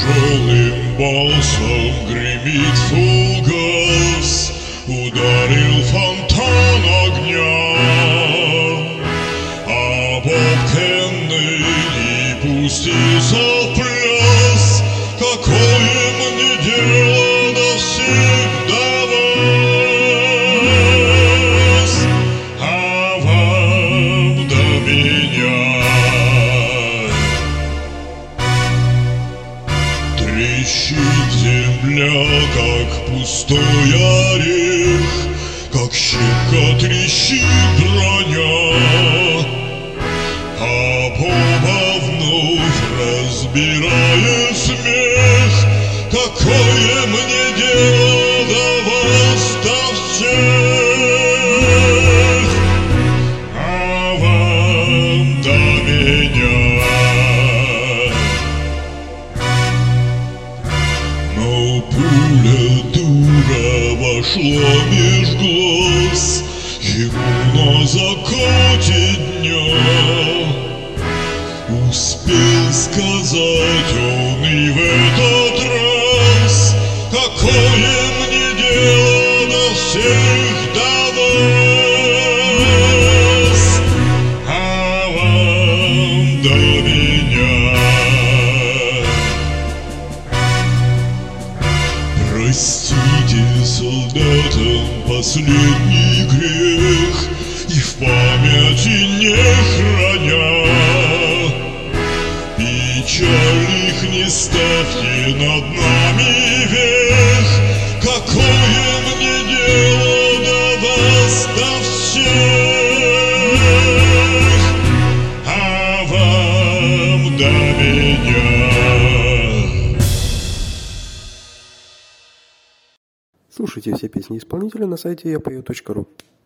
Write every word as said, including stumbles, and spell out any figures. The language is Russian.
Тяжелым басом гремит фугас, ударил фонтан огня. А Боб Кеннеди пустился в пляс. Какое мне дело до всех до вас, а вам до меня? Трещит земля, как пустой орех, как щепка трещит броня. А Боба вновь разбирает смех. Какое мне дело до вас, до всех, а вам до меня? Но пуля дура вошла меж глаз ему на закате дня. Успел сказать он и в этот раз: какое мне дело до всех до вас, а вам до меня? Простите солдатам последний грех и в памяти не храня. Печаль их не ставьте над нами вверх. Какое мне дело до вас, до всех, а вам до меня? Слушайте все песни исполнителя на сайте я пою точка ру.